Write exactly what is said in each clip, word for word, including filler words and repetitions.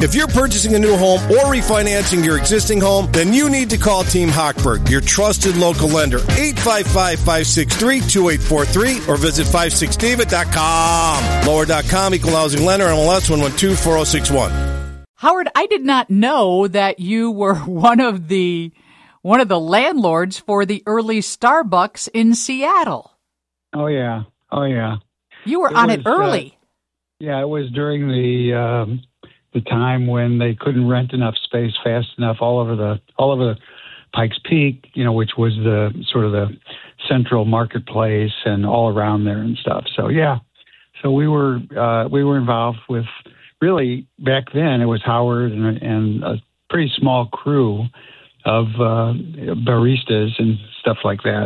If you're purchasing a new home or refinancing your existing home, then you need to call Team Hochberg, your trusted local lender. eight five five, five six three, two eight four three or visit five six david dot com. Lower dot com, equal housing lender, M L S one one two four zero six one. Howard, I did not know that you were one of the one of the landlords for the early Starbucks in Seattle. Oh, yeah. Oh, yeah. You were it on was, it early. Uh, yeah, it was during the um, the time when they couldn't rent enough space fast enough all over the all over the Pikes Peak, you know, which was the sort of the central marketplace and all around there and stuff. So, yeah. So we were uh, we were involved with, really, back then it was Howard and, and a pretty small crew of uh, baristas and stuff like that.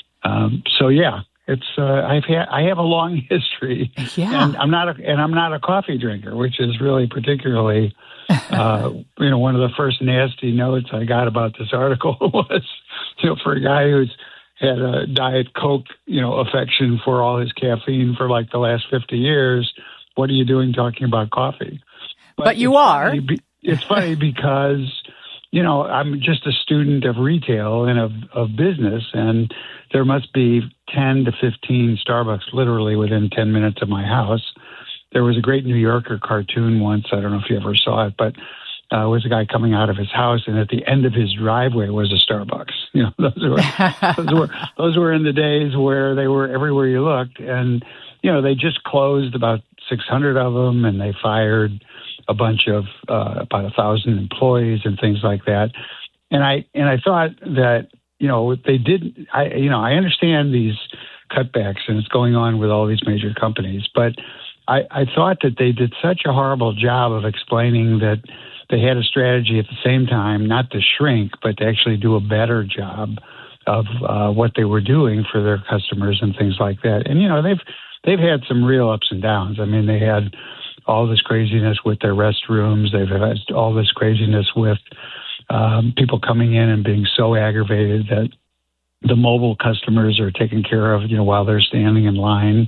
Um, so yeah, it's uh, I've had I have a long history. Yeah, and I'm not a, and I'm not a coffee drinker, which is really particularly uh, you know one of the first nasty notes I got about this article was, you know, for a guy who's had a Diet Coke, you know, affection for all his caffeine for like the last fifty years. What are you doing talking about coffee? But, but you are. Funny, it's funny because, you know, I'm just a student of retail and of, of business, and there must be ten to fifteen Starbucks literally within ten minutes of my house. There was a great New Yorker cartoon once. I don't know if you ever saw it, but uh, it was a guy coming out of his house, and at the end of his driveway was a Starbucks. You know, those were, those were, those were in the days where they were everywhere you looked. And, you know, they just closed about six hundred of them, and they fired a bunch of uh, about a thousand employees and things like that. And I and I thought that, you know, they did. I you know I understand these cutbacks, and it's going on with all these major companies. But I, I thought that they did such a horrible job of explaining that they had a strategy at the same time not to shrink, but to actually do a better job of uh, what they were doing for their customers and things like that. And you know, they've they've had some real ups and downs. I mean, they had all this craziness with their restrooms. They've had all this craziness with um, people coming in and being so aggravated that the mobile customers are taken care of, you know, while they're standing in line.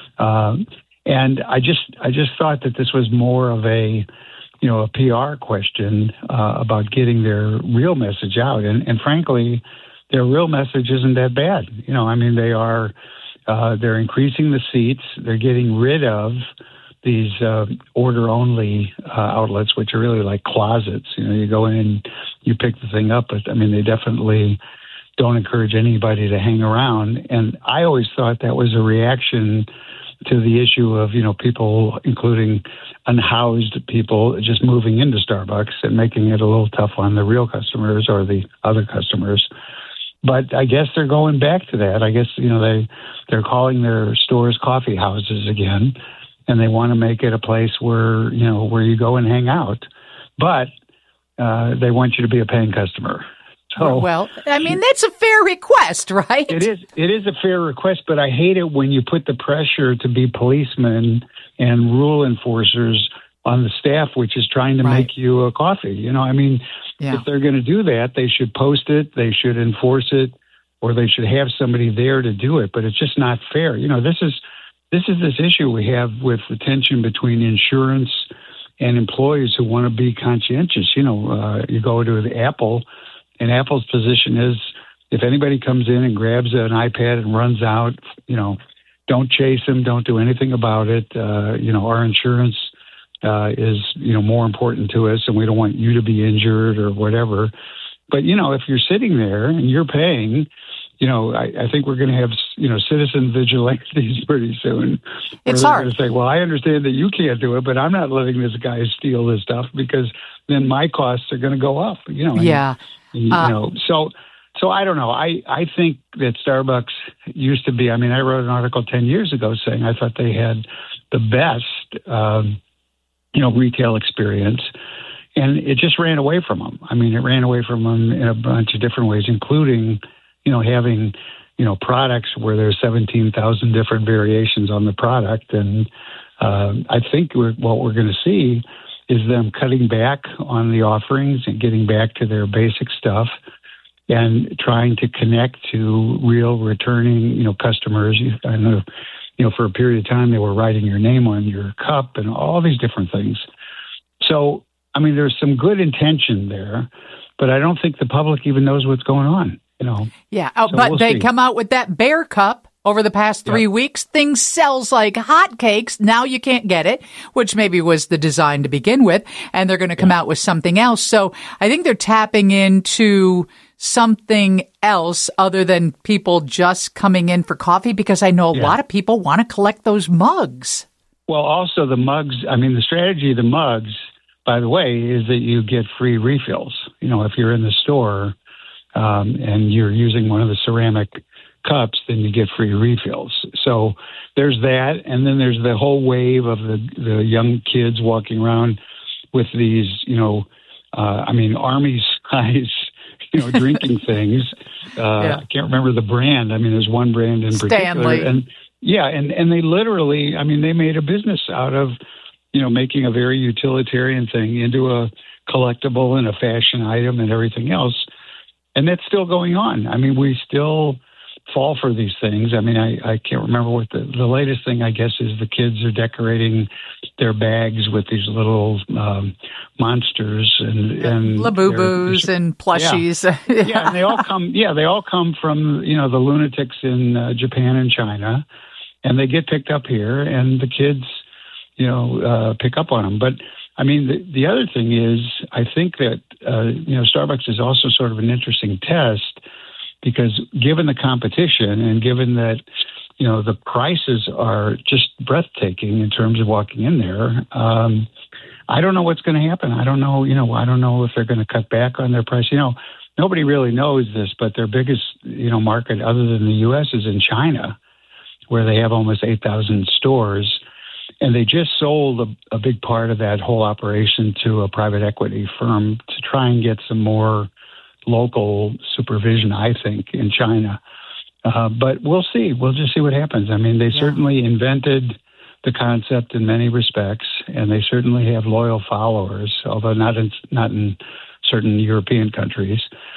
Um, and I just, I just thought that this was more of a, you know, a P R question uh, about getting their real message out. And, and frankly, their real message isn't that bad. You know, I mean, they are, uh, they're increasing the seats. They're getting rid of these uh, order-only uh, outlets, which are really like closets. You know, you go in, you pick the thing up. But I mean, they definitely don't encourage anybody to hang around. And I always thought that was a reaction to the issue of, you know, people, including unhoused people, just moving into Starbucks and making it a little tough on the real customers or the other customers. But I guess they're going back to that. I guess, you know, they, they're calling their stores coffee houses again. And they want to make it a place where, you know, where you go and hang out. But uh, they want you to be a paying customer. So, well, I mean, that's a fair request, right? It is. It is a fair request, but I hate it when you put the pressure to be policemen and rule enforcers on the staff, which is trying to right. make you a coffee. You know, I mean, yeah. if they're going to do that, they should post it, they should enforce it, or they should have somebody there to do it. But it's just not fair. You know, this is... This is this issue we have with the tension between insurance and employees who want to be conscientious. You know, uh, you go to the Apple, and Apple's position is if anybody comes in and grabs an iPad and runs out, you know, don't chase them, don't do anything about it. Uh, you know, our insurance uh, is, you know, more important to us, and we don't want you to be injured or whatever. But, you know, if you're sitting there and you're paying, you know, I, I think we're going to have, you know, citizen vigilantes pretty soon. It's they're hard. going to say, well, I understand that you can't do it, but I'm not letting this guy steal this stuff because then my costs are going to go up. You know, yeah. And, you uh, know, so so I don't know. I, I think that Starbucks used to be. I mean, I wrote an article ten years ago saying I thought they had the best, um, you know, retail experience. And it just ran away from them. I mean, it ran away from them in a bunch of different ways, including, you know, having, you know, products where there's seventeen thousand different variations on the product. And uh, I think we're, what we're going to see is them cutting back on the offerings and getting back to their basic stuff and trying to connect to real returning, you know, customers. I know, you know, for a period of time, they were writing your name on your cup and all these different things. So, I mean, there's some good intention there, but I don't think the public even knows what's going on, you know. Yeah, oh, so but we'll they see. come out with that Bear Cup over the past three Yep. weeks. Things sells like hotcakes. Now you can't get it, which maybe was the design to begin with, and they're going to come yeah. out with something else. So I think they're tapping into something else other than people just coming in for coffee, because I know a yeah. lot of people want to collect those mugs. Well, also the mugs, I mean, the strategy of the mugs, by the way, is that you get free refills. You know, if you're in the store um, and you're using one of the ceramic cups, then you get free refills. So there's that. And then there's the whole wave of the, the young kids walking around with these, you know, uh, I mean, army size, you know, drinking things. Uh, yeah. I can't remember the brand. I mean, there's one brand in Stanley. particular. And yeah, and, and they literally, I mean, they made a business out of, you know, making a very utilitarian thing into a collectible and a fashion item and everything else. And that's still going on. I mean, we still fall for these things. I mean, I, I can't remember what the, the latest thing, I guess, is the kids are decorating their bags with these little um, monsters and, and Labubu's and plushies. Yeah. yeah, and they all come, yeah, they all come from, you know, the lunatics in uh, Japan and China, and they get picked up here, and the kids, you know, uh, pick up on them. But I mean, the, the other thing is, I think that, uh, you know, Starbucks is also sort of an interesting test, because given the competition and given that, you know, the prices are just breathtaking in terms of walking in there, um, I don't know what's going to happen. I don't know, you know, I don't know if they're going to cut back on their price. You know, nobody really knows this, but their biggest, you know, market other than the U S is in China, where they have almost eight thousand stores. And they just sold a, a big part of that whole operation to a private equity firm to try and get some more local supervision, I think, in China. Uh, but we'll see. We'll just see what happens. I mean, they yeah. certainly invented the concept in many respects, and they certainly have loyal followers, although not in not in certain European countries.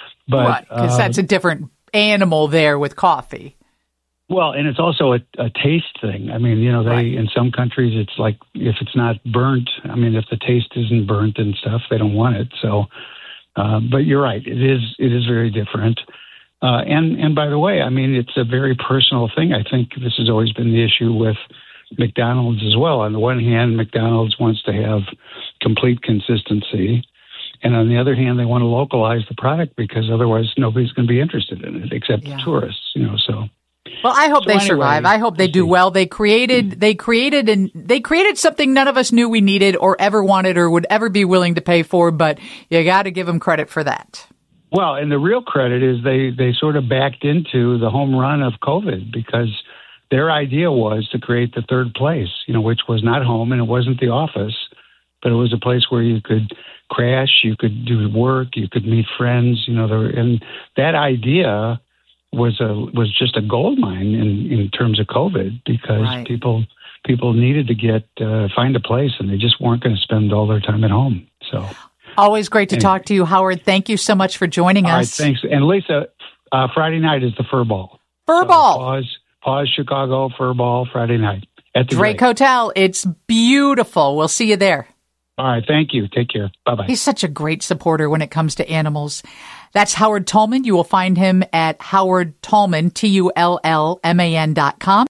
But because uh, that's a different animal there with coffee. Well, and it's also a, a taste thing. I mean, you know, they right. in some countries it's like if it's not burnt. I mean, if the taste isn't burnt and stuff, they don't want it. So, uh, but you're right. It is it is very different. Uh, and and by the way, I mean, it's a very personal thing. I think this has always been the issue with McDonald's as well. On the one hand, McDonald's wants to have complete consistency. And on the other hand, they want to localize the product because otherwise nobody's going to be interested in it except yeah. tourists, you know, so. Well, I hope so they anyway, survive. I hope they do well. They created, they created, and they created something none of us knew we needed or ever wanted or would ever be willing to pay for. But you got to give them credit for that. Well, and the real credit is they, they sort of backed into the home run of COVID because their idea was to create the third place, you know, which was not home and it wasn't the office, but it was a place where you could crash, you could do work, you could meet friends, you know, there, and that idea was a was just a gold mine in, in terms of COVID because right. people people needed to get uh, find a place and they just weren't going to spend all their time at home. So always great to anyway. talk to you, Howard. Thank you so much for joining all us. Right, thanks. And Lisa, uh, Friday night is the Fur Ball. Fur so Ball. Pause, pause Chicago Fur Ball Friday night at the Drake Drake Hotel. It's beautiful. We'll see you there. All right. Thank you. Take care. Bye-bye. He's such a great supporter when it comes to animals. That's Howard Tullman. You will find him at Howard Tullman, T U L L M A N dot com.